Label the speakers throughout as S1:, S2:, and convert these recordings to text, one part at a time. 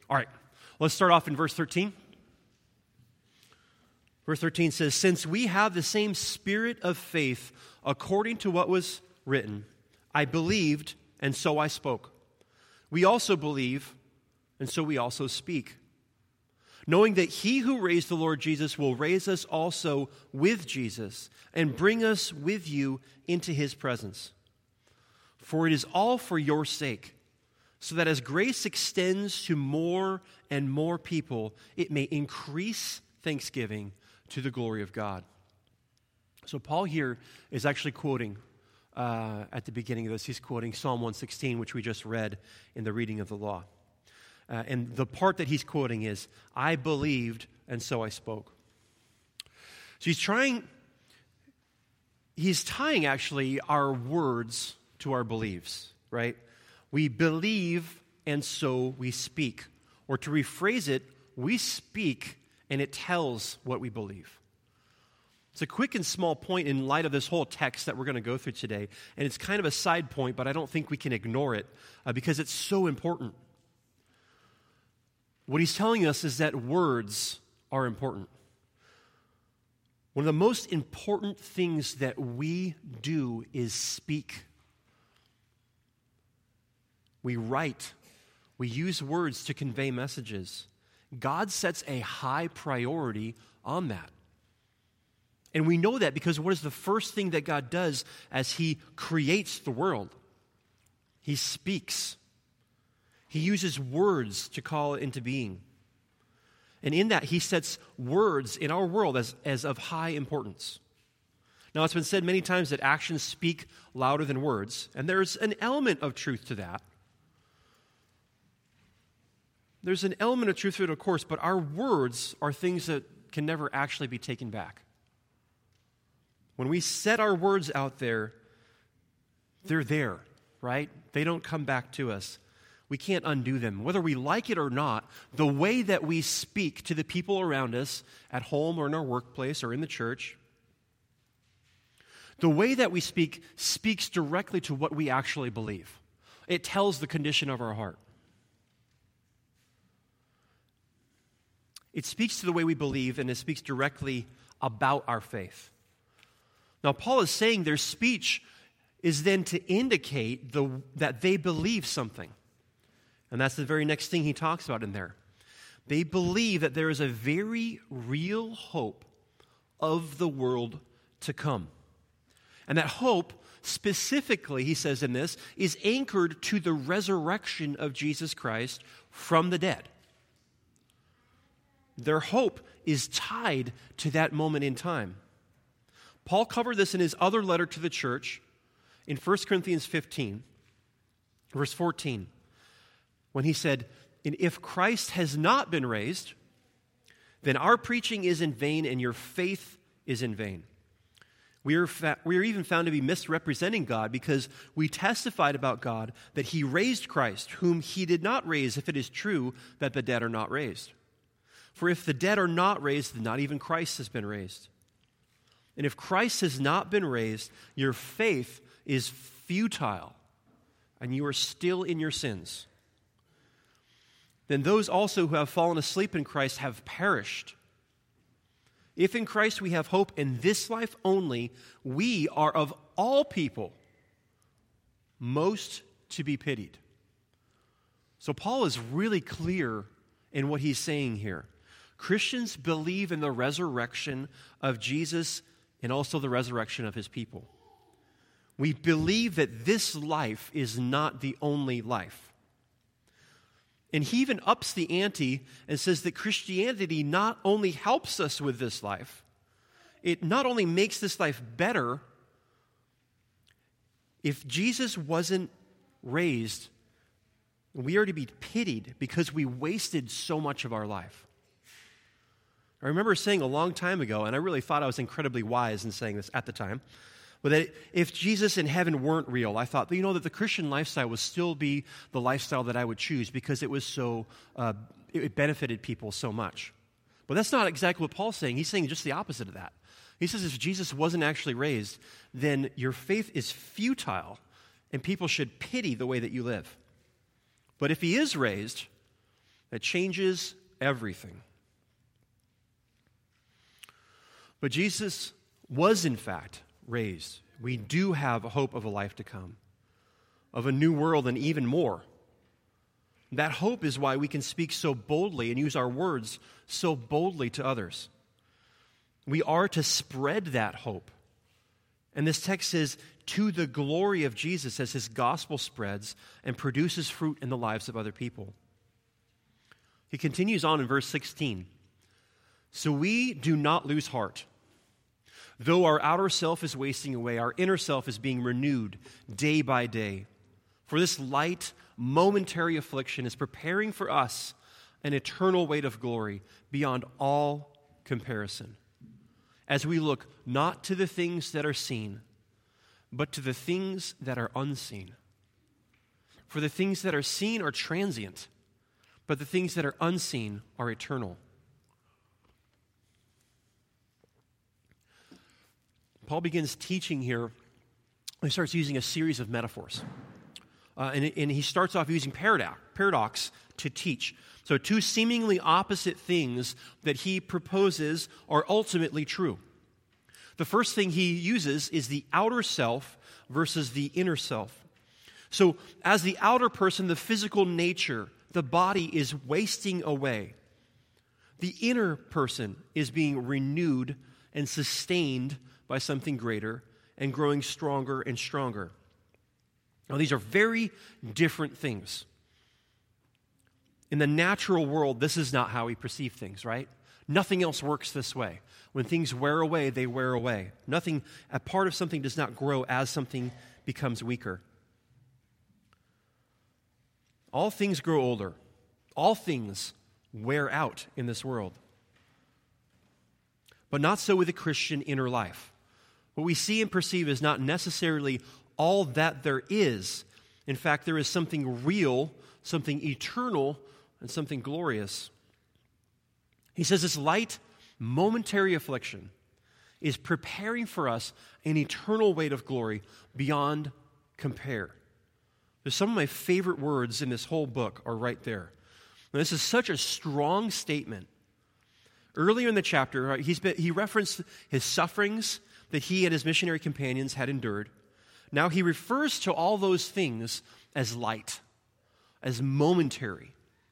S1: All right, let's start off in verse 13. Verse 13 says, "Since we have the same spirit of faith according to what was written, I believed, and so I spoke. We also believe, and so we also speak, knowing that he who raised the Lord Jesus will raise us also with Jesus and bring us with you into his presence. For it is all for your sake, so that as grace extends to more and more people, it may increase thanksgiving to the glory of God." So Paul here is actually quoting, at the beginning of this, he's quoting Psalm 116, which we just read in the reading of the law. And the part that he's quoting is, "I believed, and so I spoke." So he's tying actually our words to our beliefs, right? We believe, and so we speak. Or to rephrase it, we speak, and it tells what we believe. It's a quick and small point in light of this whole text that we're going to go through today. And it's kind of a side point, but I don't think we can ignore it because it's so important. What he's telling us is that words are important. One of the most important things that we do is speak. We write. We use words to convey messages. God sets a high priority on that. And we know that because what is the first thing that God does as he creates the world? He speaks. He uses words to call it into being. And in that, he sets words in our world as of high importance. Now, it's been said many times that actions speak louder than words, and there's an element of truth to that. There's an element of truth to it, of course, but our words are things that can never actually be taken back. When we set our words out there, they're there, right? They don't come back to us. We can't undo them. Whether we like it or not, the way that we speak to the people around us, at home or in our workplace or in the church, the way that we speak speaks directly to what we actually believe. It tells the condition of our heart. It speaks to the way we believe, and it speaks directly about our faith. Now, Paul is saying their speech is then to indicate that they believe something. And that's the very next thing he talks about in there. They believe that there is a very real hope of the world to come. And that hope, specifically, he says in this, is anchored to the resurrection of Jesus Christ from the dead. Their hope is tied to that moment in time. Paul covered this in his other letter to the church in 1 Corinthians 15, verse 14, when he said, "And if Christ has not been raised, then our preaching is in vain and your faith is in vain. We are even found to be misrepresenting God because we testified about God that he raised Christ, whom he did not raise, if it is true that the dead are not raised. For if the dead are not raised, then not even Christ has been raised. And if Christ has not been raised, your faith is futile, and you are still in your sins. Then those also who have fallen asleep in Christ have perished. If in Christ we have hope in this life only, we are of all people most to be pitied." So Paul is really clear in what he's saying here. Christians believe in the resurrection of Jesus and also the resurrection of his people. We believe that this life is not the only life. And he even ups the ante and says that Christianity not only helps us with this life, it not only makes this life better. If Jesus wasn't raised, we are to be pitied because we wasted so much of our life. I remember saying a long time ago, and I really thought I was incredibly wise in saying this at the time, but that if Jesus and heaven weren't real, I thought, that the Christian lifestyle would still be the lifestyle that I would choose because it was so, it benefited people so much. But that's not exactly what Paul's saying. He's saying just the opposite of that. He says if Jesus wasn't actually raised, then your faith is futile, and people should pity the way that you live. But if he is raised, that changes everything. But Jesus was, in fact, raised. We do have a hope of a life to come, of a new world and even more. That hope is why we can speak so boldly and use our words so boldly to others. We are to spread that hope. And this text says, to the glory of Jesus, as his gospel spreads and produces fruit in the lives of other people. He continues on in verse 16. So we do not lose heart. Though our outer self is wasting away, our inner self is being renewed day by day. For this light, momentary affliction is preparing for us an eternal weight of glory beyond all comparison, as we look not to the things that are seen, but to the things that are unseen. For the things that are seen are transient, but the things that are unseen are eternal. Paul begins teaching here. He starts using a series of metaphors. And he starts off using paradox to teach. So two seemingly opposite things that he proposes are ultimately true. The first thing he uses is the outer self versus the inner self. So as the outer person, the physical nature, the body is wasting away. The inner person is being renewed and sustained by something greater and growing stronger and stronger. Now, these are very different things. In the natural world, this is not how we perceive things, right? Nothing else works this way. When things wear away, they wear away. Nothing, a part of something does not grow as something becomes weaker. All things grow older. All things wear out in this world. But not so with the Christian inner life. What we see and perceive is not necessarily all that there is. In fact, there is something real, something eternal, and something glorious. He says this light, momentary affliction is preparing for us an eternal weight of glory beyond compare. There's some of my favorite words in this whole book are right there. And this is such a strong statement. Earlier in the chapter, he referenced his sufferings that he and his missionary companions had endured. Now he refers to all those things as light, as momentary.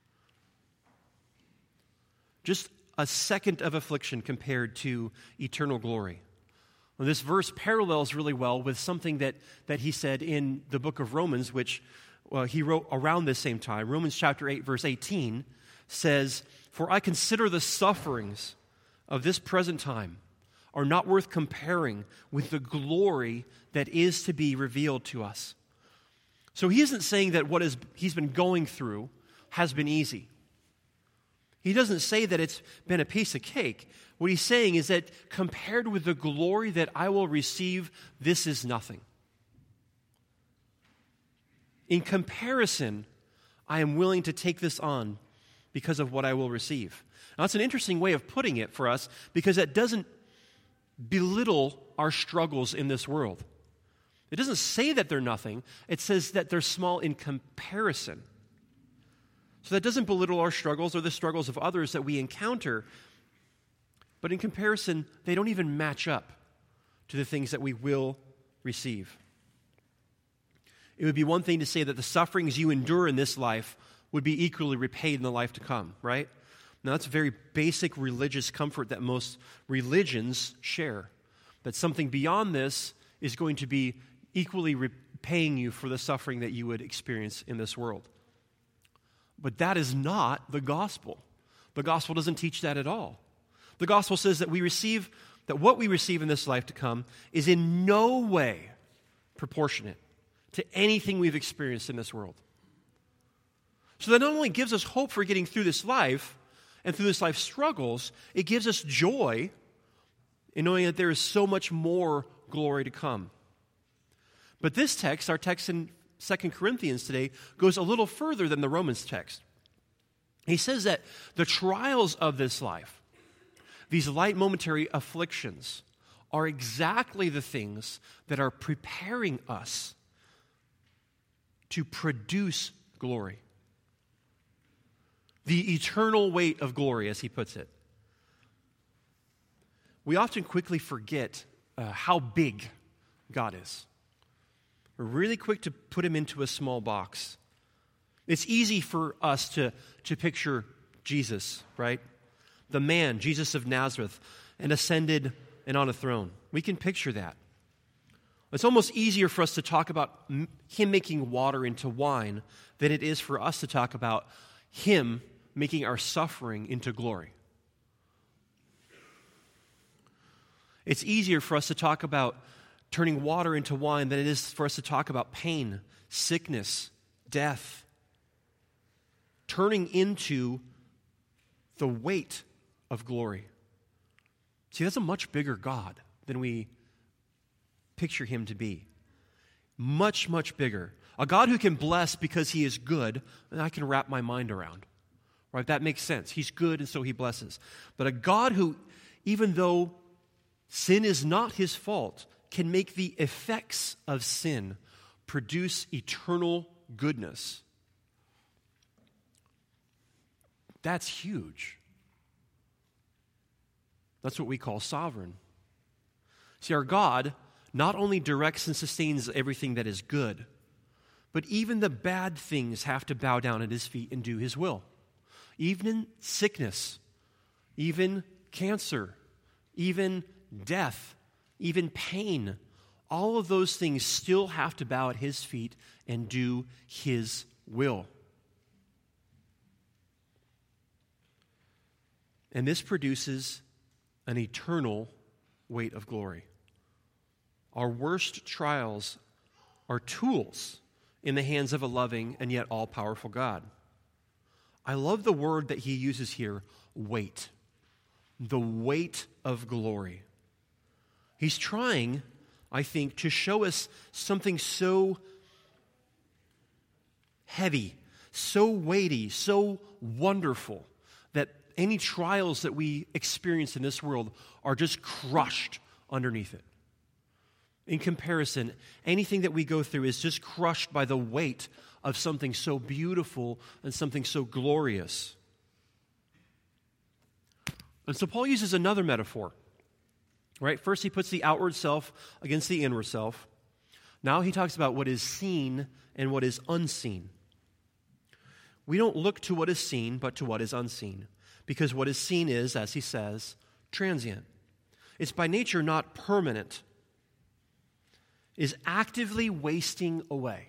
S1: Just a second of affliction compared to eternal glory. Well, this verse parallels really well with something that he said in the book of Romans, which he wrote around this same time. Romans chapter 8, verse 18 says, "For I consider the sufferings of this present time are not worth comparing with the glory that is to be revealed to us." So he isn't saying that what he's been going through has been easy. He doesn't say that it's been a piece of cake. What he's saying is that compared with the glory that I will receive, this is nothing. In comparison, I am willing to take this on because of what I will receive. Now, that's an interesting way of putting it for us because that doesn't belittle our struggles in this world. It doesn't say that they're nothing. It says that they're small in comparison. So that doesn't belittle our struggles or the struggles of others that we encounter. But in comparison, they don't even match up to the things that we will receive. It would be one thing to say that the sufferings you endure in this life would be equally repaid in the life to come, right? Now, that's a very basic religious comfort that most religions share. That something beyond this is going to be equally repaying you for the suffering that you would experience in this world. But that is not the gospel. The gospel doesn't teach that at all. The gospel says that what we receive in this life to come is in no way proportionate to anything we've experienced in this world. So that not only gives us hope for getting through this life and through this life's struggles, it gives us joy in knowing that there is so much more glory to come. But this text, our text in 2 Corinthians today, goes a little further than the Romans text. He says that the trials of this life, these light momentary afflictions, are exactly the things that are preparing us to produce glory. The eternal weight of glory, as he puts it. We often quickly forget how big God is. We're really quick to put him into a small box. It's easy for us to picture Jesus, right? The man, Jesus of Nazareth, and ascended and on a throne. We can picture that. It's almost easier for us to talk about him making water into wine than it is for us to talk about him making our suffering into glory. It's easier for us to talk about turning water into wine than it is for us to talk about pain, sickness, death. Turning into the weight of glory. See, that's a much bigger God than we picture him to be. Much, much bigger. A God who can bless because he is good, and I can wrap my mind around. Right? That makes sense. He's good, and so he blesses. But a God who, even though sin is not his fault, can make the effects of sin produce eternal goodness. That's huge. That's what we call sovereign. See, our God not only directs and sustains everything that is good, but even the bad things have to bow down at his feet and do his will. Even sickness, even cancer, even death, even pain, all of those things still have to bow at his feet and do his will. And this produces an eternal weight of glory. Our worst trials are tools in the hands of a loving and yet all-powerful God. I love the word that he uses here, weight. The weight of glory. He's trying, I think, to show us something so heavy, so weighty, so wonderful, that any trials that we experience in this world are just crushed underneath it. In comparison, anything that we go through is just crushed by the weight of something so beautiful and something so glorious. And so Paul uses another metaphor, right? First he puts the outward self against the inward self. Now he talks about what is seen and what is unseen. We don't look to what is seen, but to what is unseen. Because what is seen is, as he says, transient. It's by nature not permanent. Is actively wasting away.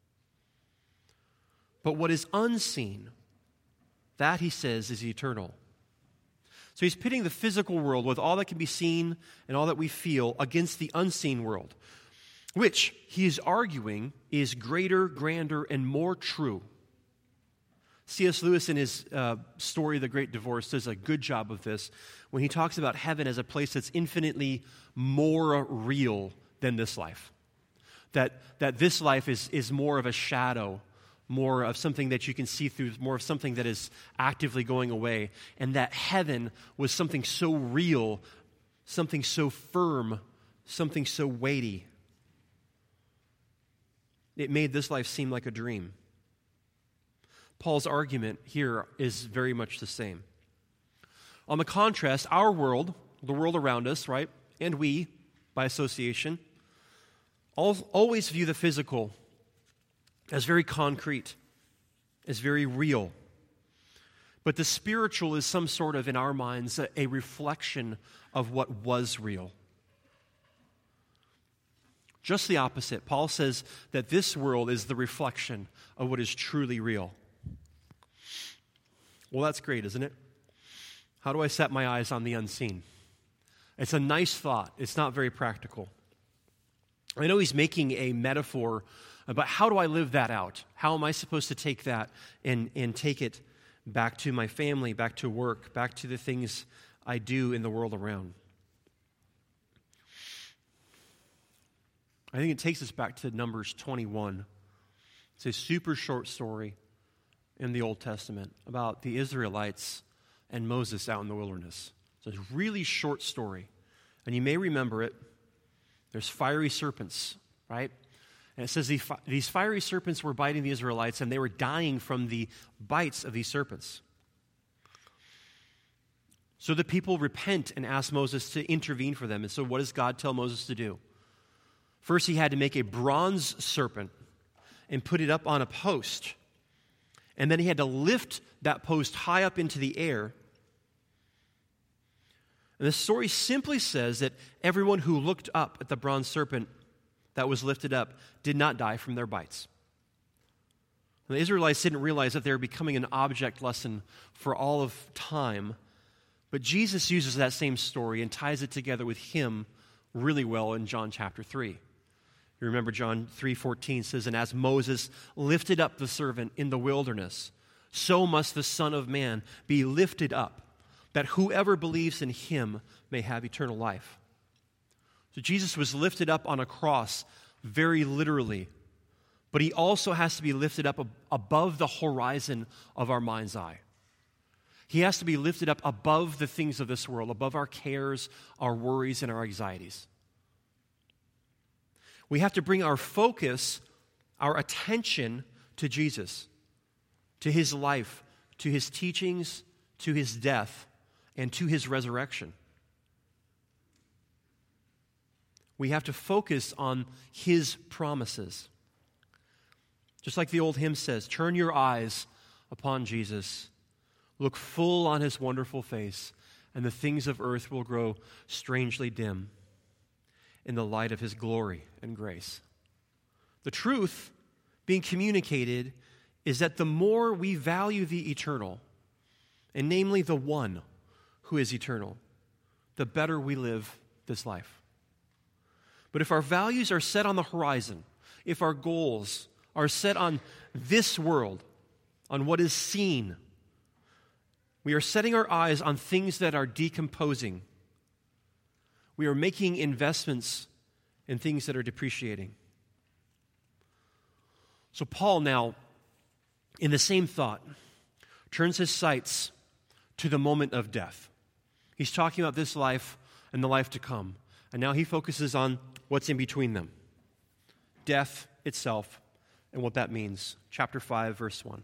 S1: But what is unseen, that, he says, is eternal. So he's pitting the physical world with all that can be seen and all that we feel against the unseen world, which he is arguing is greater, grander, and more true. C.S. Lewis, in his story, The Great Divorce, does a good job of this when he talks about heaven as a place that's infinitely more real than this life. That this life is more of a shadow, more of something that you can see through, more of something that is actively going away, and that heaven was something so real, something so firm, something so weighty. It made this life seem like a dream. Paul's argument here is very much the same. On the contrast, our world, the world around us, right, and we, by association, always view the physical as very concrete, as very real. But the spiritual is some sort of, in our minds, a reflection of what was real. Just the opposite. Paul says that this world is the reflection of what is truly real. Well, that's great, isn't it? How do I set my eyes on the unseen? It's a nice thought. It's not very practical. I know he's making a metaphor about how do I live that out? How am I supposed to take that and take it back to my family, back to work, back to the things I do in the world around? I think it takes us back to Numbers 21. It's a super short story in the Old Testament about the Israelites and Moses out in the wilderness. It's a really short story, and you may remember it. There's fiery serpents, right? And it says these fiery serpents were biting the Israelites, and they were dying from the bites of these serpents. So the people repent and ask Moses to intervene for them. And so what does God tell Moses to do? First, he had to make a bronze serpent and put it up on a post. And then he had to lift that post high up into the air. And the story simply says that everyone who looked up at the bronze serpent that was lifted up did not die from their bites. And the Israelites didn't realize that they were becoming an object lesson for all of time. But Jesus uses that same story and ties it together with him really well in John chapter 3. You remember John 3:14 says, "And as Moses lifted up the serpent in the wilderness, so must the Son of Man be lifted up, that whoever believes in him may have eternal life." So Jesus was lifted up on a cross very literally, but he also has to be lifted up above the horizon of our mind's eye. He has to be lifted up above the things of this world, above our cares, our worries, and our anxieties. We have to bring our focus, our attention to Jesus, to his life, to his teachings, to his death, and to his resurrection. We have to focus on his promises. Just like the old hymn says, "Turn your eyes upon Jesus, look full on his wonderful face, and the things of earth will grow strangely dim in the light of his glory and grace." The truth being communicated is that the more we value the eternal, and namely the one who is eternal, the better we live this life. But if our values are set on the horizon, if our goals are set on this world, on what is seen, we are setting our eyes on things that are decomposing. We are making investments in things that are depreciating. So Paul now, in the same thought, turns his sights to the moment of death. He's talking about this life and the life to come. And now he focuses on what's in between them. Death itself and what that means. Chapter 5, verse 1.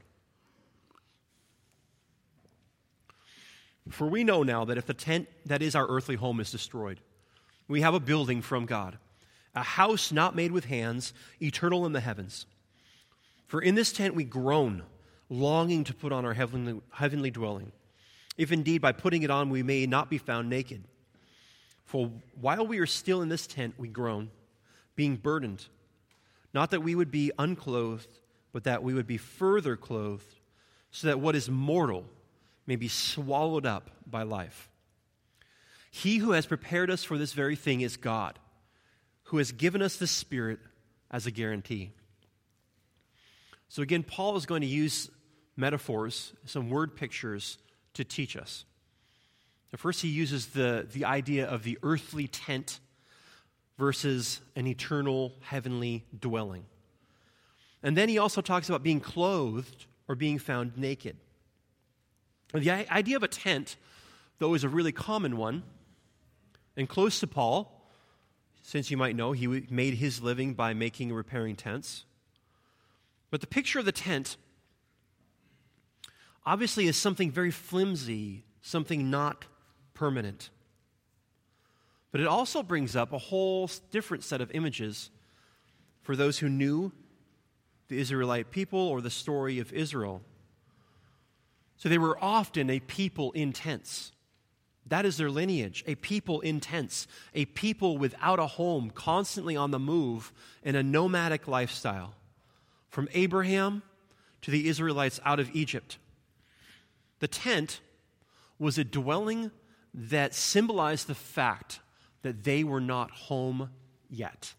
S1: "For we know now that if the tent that is our earthly home is destroyed, we have a building from God, a house not made with hands, eternal in the heavens. For in this tent we groan, longing to put on our heavenly dwelling, if indeed by putting it on we may not be found naked. For while we are still in this tent we groan, being burdened, not that we would be unclothed, but that we would be further clothed, so that what is mortal may be swallowed up by life. He who has prepared us for this very thing is God, who has given us the Spirit as a guarantee." So again, Paul is going to use metaphors, some word pictures, to teach us. Now first, he uses the idea of the earthly tent versus an eternal heavenly dwelling. And then he also talks about being clothed or being found naked. The idea of a tent, though, is a really common one and close to Paul, since you might know he made his living by making and repairing tents. But the picture of the tent obviously is something very flimsy, something not permanent. But it also brings up a whole different set of images for those who knew the Israelite people or the story of Israel. So they were often a people in tents. That is their lineage, a people in tents, a people without a home, constantly on the move in a nomadic lifestyle, from Abraham to the Israelites out of Egypt. The tent was a dwelling that symbolized the fact that they were not home yet.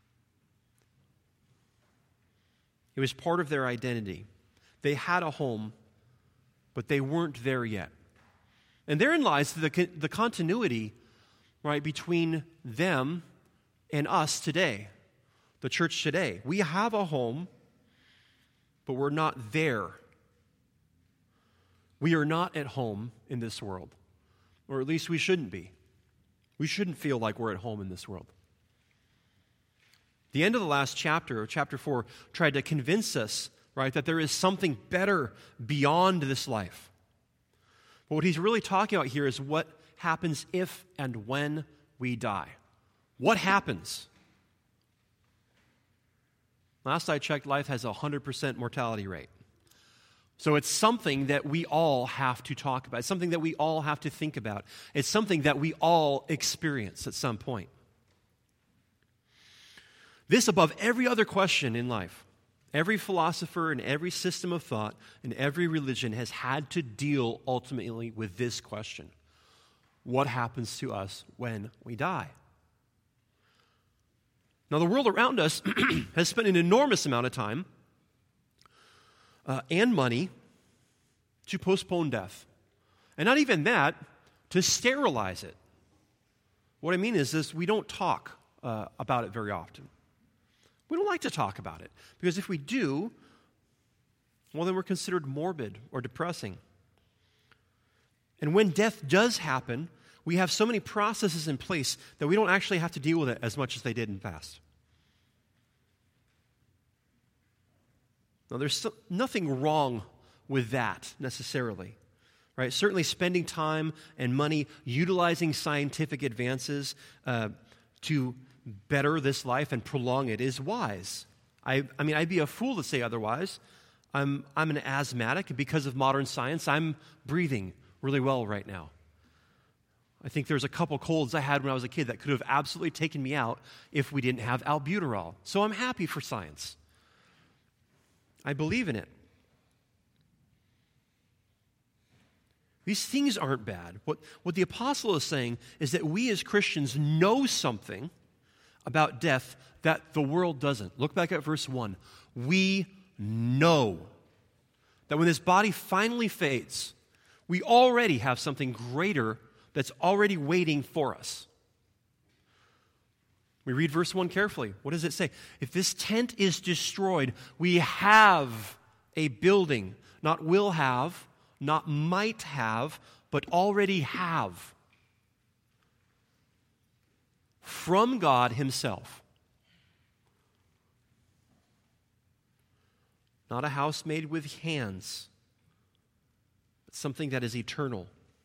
S1: It was part of their identity. They had a home, but they weren't there yet. And therein lies the continuity, right, between them and us today, the church today. We have a home, but we're not there. We are not at home in this world, or at least we shouldn't be. We shouldn't feel like we're at home in this world. The end of the last chapter, chapter 4, tried to convince us, right, that there is something better beyond this life. But what he's really talking about here is what happens if and when we die. What happens? Last I checked, life has a 100% mortality rate. So it's something that we all have to talk about. It's something that we all have to think about. It's something that we all experience at some point. This above every other question in life. Every philosopher and every system of thought and every religion has had to deal ultimately with this question. What happens to us when we die? Now, the world around us has spent an enormous amount of time and money to postpone death. And not even that, to sterilize it. What I mean is this, we don't talk about it very often. We don't like to talk about it, because if we do, well, then we're considered morbid or depressing. And when death does happen, we have so many processes in place that we don't actually have to deal with it as much as they did in the past. Now, there's nothing wrong with that necessarily, right? Certainly spending time and money utilizing scientific advances to better this life and prolong it is wise. I mean, I'd be a fool to say otherwise. I'm an asthmatic, and because of modern science, I'm breathing really well right now. I think there's a couple colds I had when I was a kid that could have absolutely taken me out if we didn't have albuterol. So I'm happy for science. I believe in it. These things aren't bad. What the apostle is saying is that we as Christians know something about death that the world doesn't. Look back at verse 1. We know that when this body finally fades, we already have something greater that's already waiting for us. We read verse 1 carefully. What does it say? If this tent is destroyed, we have a building, not will have, not might have, but already have, from God himself. Not a house made with hands, but something that is eternal.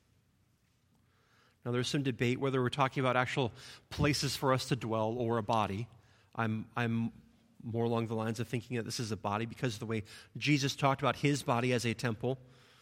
S1: Now, there's some debate whether we're talking about actual places for us to dwell or a body. I'm more along the lines of thinking that this is a body because of the way Jesus talked about his body as a temple.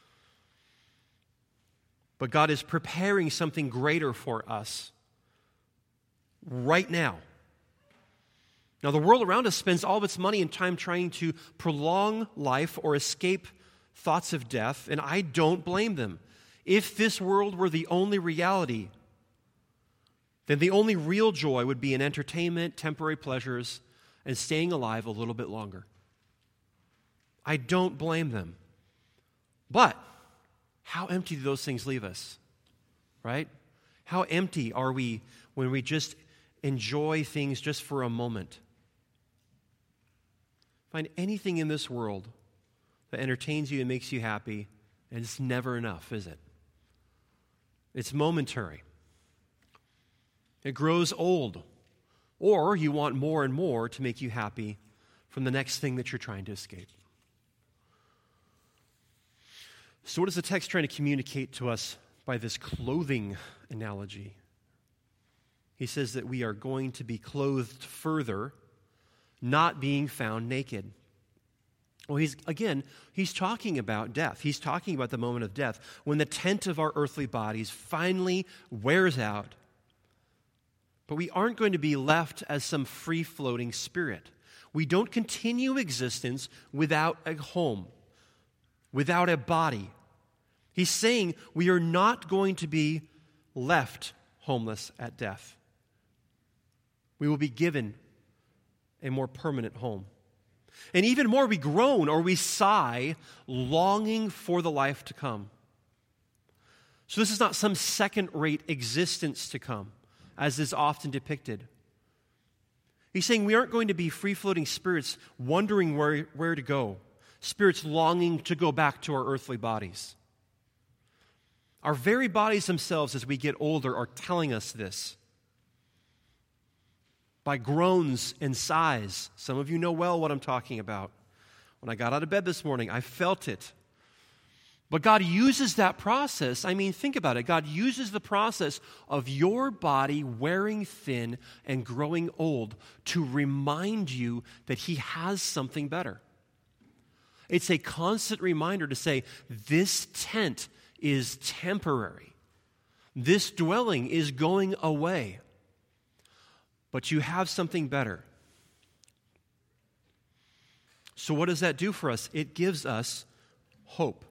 S1: But God is preparing something greater for us right now. Now, the world around us spends all of its money and time trying to prolong life or escape thoughts of death, and I don't blame them. If this world were the only reality, then the only real joy would be in entertainment, temporary pleasures, and staying alive a little bit longer. I don't blame them. But how empty do those things leave us, right? How empty are we when we just enjoy things just for a moment? Find anything in this world that entertains you and makes you happy, and it's never enough, is it? It's momentary. It grows old. Or you want more and more to make you happy from the next thing that you're trying to escape. So what is the text trying to communicate to us by this clothing analogy? He says that we are going to be clothed further, not being found naked. Well, he's talking about death. He's talking about the moment of death, when the tent of our earthly bodies finally wears out. But we aren't going to be left as some free-floating spirit. We don't continue existence without a home, without a body. He's saying we are not going to be left homeless at death. We will be given a more permanent home. And even more, we groan or we sigh, longing for the life to come. So this is not some second-rate existence to come, as is often depicted. He's saying we aren't going to be free-floating spirits wondering where to go, spirits longing to go back to our earthly bodies. Our very bodies themselves, as we get older, are telling us this. By groans and sighs. Some of you know well what I'm talking about. When I got out of bed this morning, I felt it. But God uses that process. I mean, think about it. God uses the process of your body wearing thin and growing old to remind you that He has something better. It's a constant reminder to say, this tent is temporary. This dwelling is going away. But you have something better. So what does that do for us? It gives us hope.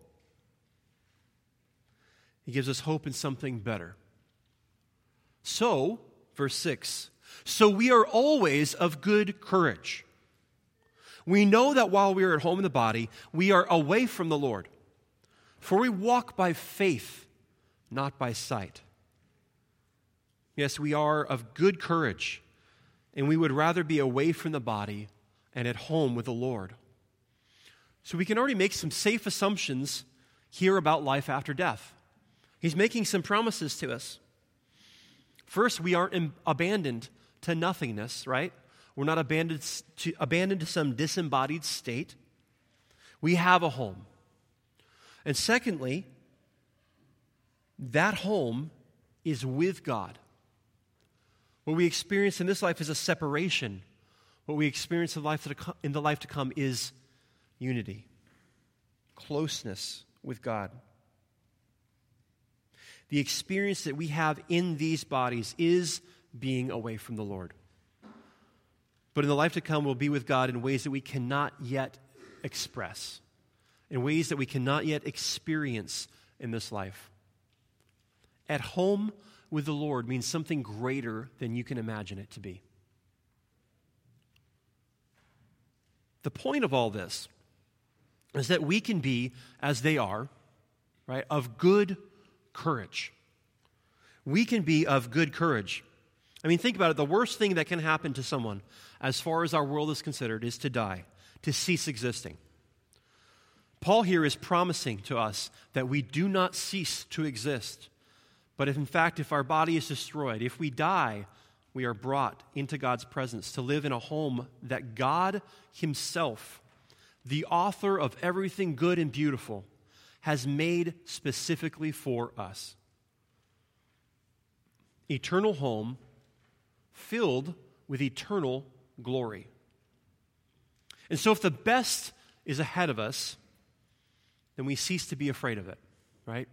S1: It gives us hope in something better. So, verse 6, so we are always of good courage. We know that while we are at home in the body, we are away from the Lord. For we walk by faith, not by sight. Yes, we are of good courage, and we would rather be away from the body and at home with the Lord. So we can already make some safe assumptions here about life after death. He's making some promises to us. First, we aren't abandoned to nothingness, right? We're not abandoned to some disembodied state. We have a home. And secondly, that home is with God. What we experience in this life is a separation. What we experience in the life to come is unity, closeness with God. The experience that we have in these bodies is being away from the Lord. But in the life to come, we'll be with God in ways that we cannot yet express, in ways that we cannot yet experience in this life. At home with the Lord means something greater than you can imagine it to be. The point of all this is that we can be, as they are, right, of good courage. We can be of good courage. I mean, think about it. The worst thing that can happen to someone, as far as our world is considered, is to die, to cease existing. Paul here is promising to us that we do not cease to exist. But if, in fact, if our body is destroyed, if we die, we are brought into God's presence to live in a home that God Himself, the author of everything good and beautiful, has made specifically for us. Eternal home filled with eternal glory. And so if the best is ahead of us, then we cease to be afraid of it, right?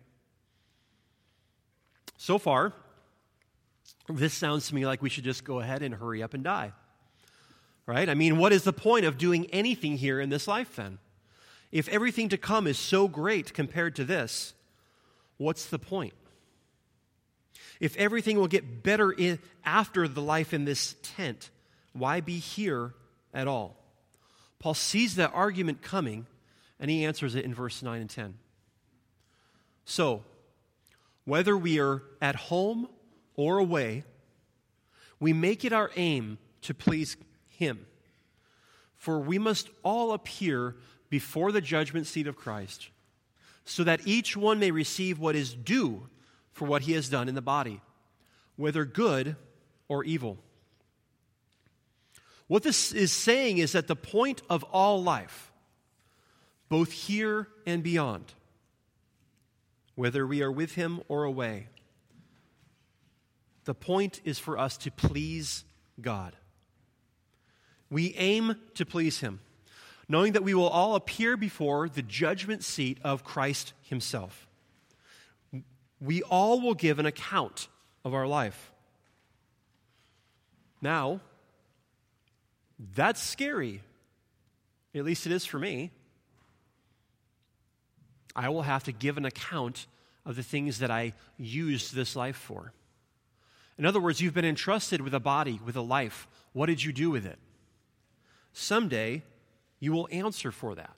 S1: So far, this sounds to me like we should just go ahead and hurry up and die, right? I mean, what is the point of doing anything here in this life then? If everything to come is so great compared to this, what's the point? If everything will get better after the life in this tent, why be here at all? Paul sees that argument coming, and he answers it in verse 9 and 10. So, whether we are at home or away, we make it our aim to please Him. For we must all appear before the judgment seat of Christ, so that each one may receive what is due for what he has done in the body, whether good or evil. What this is saying is that the point of all life, both here and beyond, whether we are with Him or away, the point is for us to please God. We aim to please Him, knowing that we will all appear before the judgment seat of Christ Himself. We all will give an account of our life. Now, that's scary. At least it is for me. I will have to give an account of the things that I used this life for. In other words, you've been entrusted with a body, with a life. What did you do with it? Someday, you will answer for that.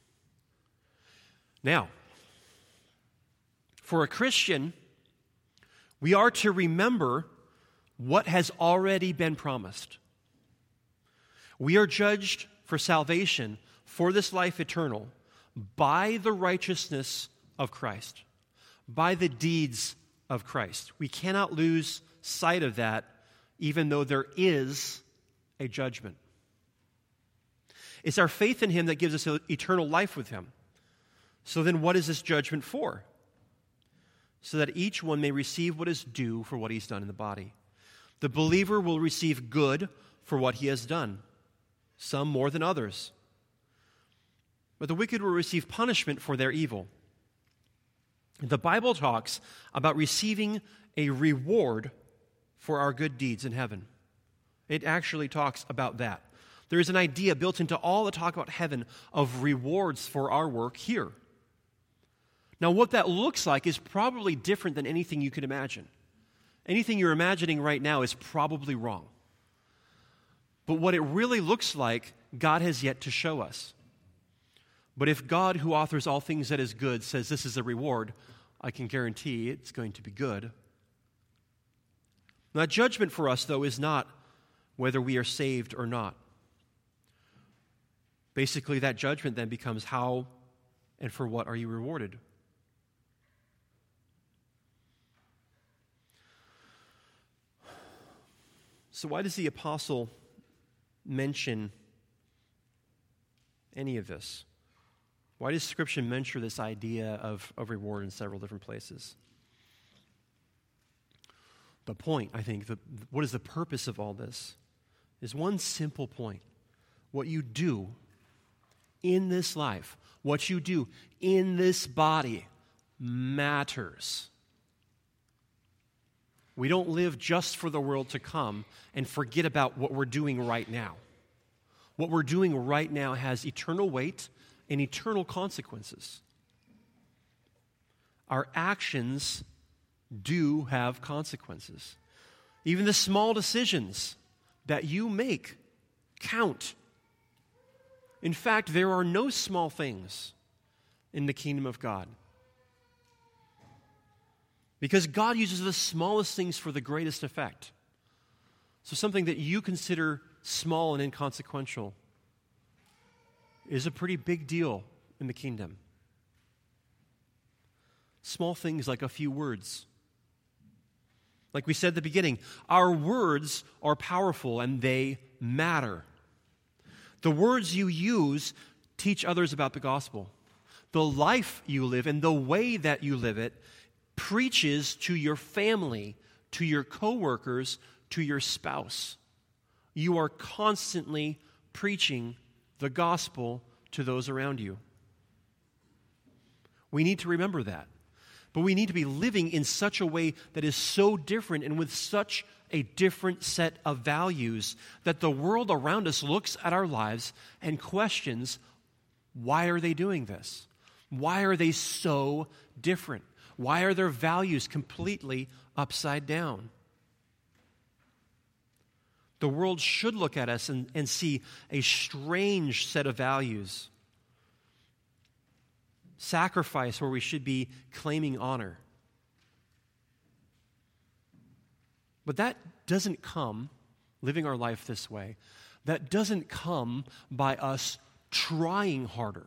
S1: Now, for a Christian, we are to remember what has already been promised. We are judged for salvation, for this life eternal, by the righteousness of Christ, by the deeds of Christ. We cannot lose sight of that, even though there is a judgment. It's our faith in Him that gives us eternal life with Him. So then what is this judgment for? So that each one may receive what is due for what he's done in the body. The believer will receive good for what he has done, some more than others. But the wicked will receive punishment for their evil. The Bible talks about receiving a reward for our good deeds in heaven. It actually talks about that. There is an idea built into all the talk about heaven of rewards for our work here. Now, what that looks like is probably different than anything you could imagine. Anything you're imagining right now is probably wrong. But what it really looks like, God has yet to show us. But if God, who authors all things that is good, says this is a reward, I can guarantee it's going to be good. Now, judgment for us, though, is not whether we are saved or not. Basically, that judgment then becomes how and for what are you rewarded? So why does the apostle mention any of this? Why does Scripture mention this idea of reward in several different places? The point, I think, what is the purpose of all this, is one simple point. What you do in this life, what you do in this body matters. We don't live just for the world to come and forget about what we're doing right now. What we're doing right now has eternal weight and eternal consequences. Our actions do have consequences. Even the small decisions that you make count. In fact, there are no small things in the kingdom of God. Because God uses the smallest things for the greatest effect. So something that you consider small and inconsequential is a pretty big deal in the kingdom. Small things like a few words. Like we said at the beginning, our words are powerful and they matter. The words you use teach others about the gospel. The life you live and the way that you live it preaches to your family, to your coworkers, to your spouse. You are constantly preaching the gospel to those around you. We need to remember that. But we need to be living in such a way that is so different and with such a different set of values that the world around us looks at our lives and questions, why are they doing this? Why are they so different? Why are their values completely upside down? The world should look at us and see a strange set of values. Sacrifice where we should be claiming honor. But that doesn't come, living our life this way, that doesn't come by us trying harder.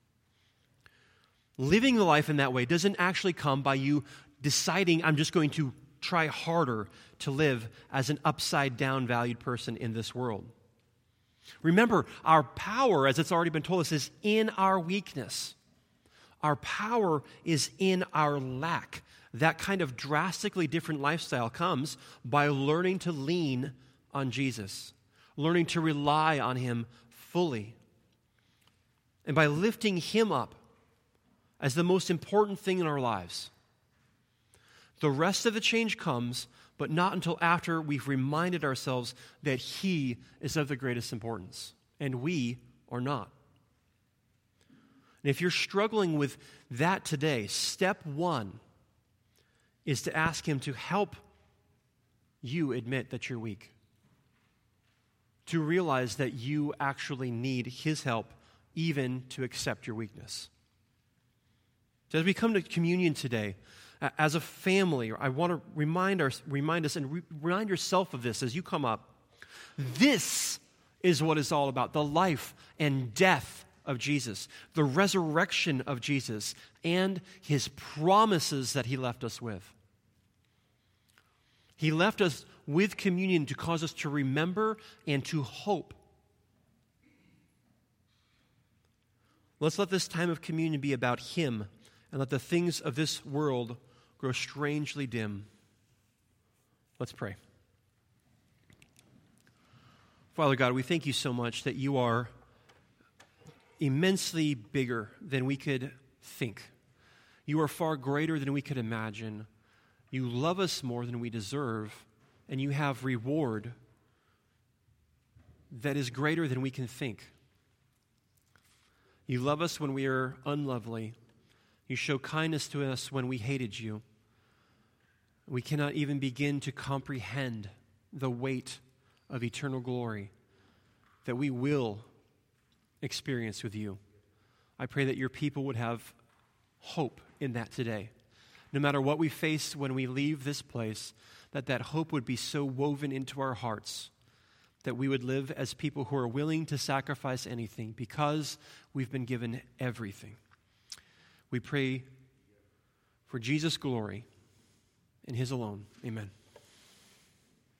S1: Living the life in that way doesn't actually come by you deciding, I'm just going to try harder to live as an upside-down valued person in this world. Remember, our power, as it's already been told us, is in our weakness. Our power is in our lack. That kind of drastically different lifestyle comes by learning to lean on Jesus, learning to rely on Him fully, and by lifting Him up as the most important thing in our lives. The rest of the change comes, but not until after we've reminded ourselves that He is of the greatest importance, and we are not. And if you're struggling with that today, step one is to ask Him to help you admit that you're weak, to realize that you actually need His help even to accept your weakness. So as we come to communion today, as a family, I want to remind us and remind yourself of this as you come up. This is what it's all about, the life and death of Jesus, the resurrection of Jesus, and His promises that He left us with. He left us with communion to cause us to remember and to hope. Let's let this time of communion be about him, and let the things of this world grow strangely dim. Let's pray. Father God, we thank you so much that you are immensely bigger than we could think. You are far greater than we could imagine. You love us more than we deserve, and you have reward that is greater than we can think. You love us when we are unlovely. You show kindness to us when we hated you. We cannot even begin to comprehend the weight of eternal glory that we will experience with you. I pray that your people would have hope in that today. No matter what we face when we leave this place, that hope would be so woven into our hearts that we would live as people who are willing to sacrifice anything because we've been given everything. We pray for Jesus' glory and his alone. Amen.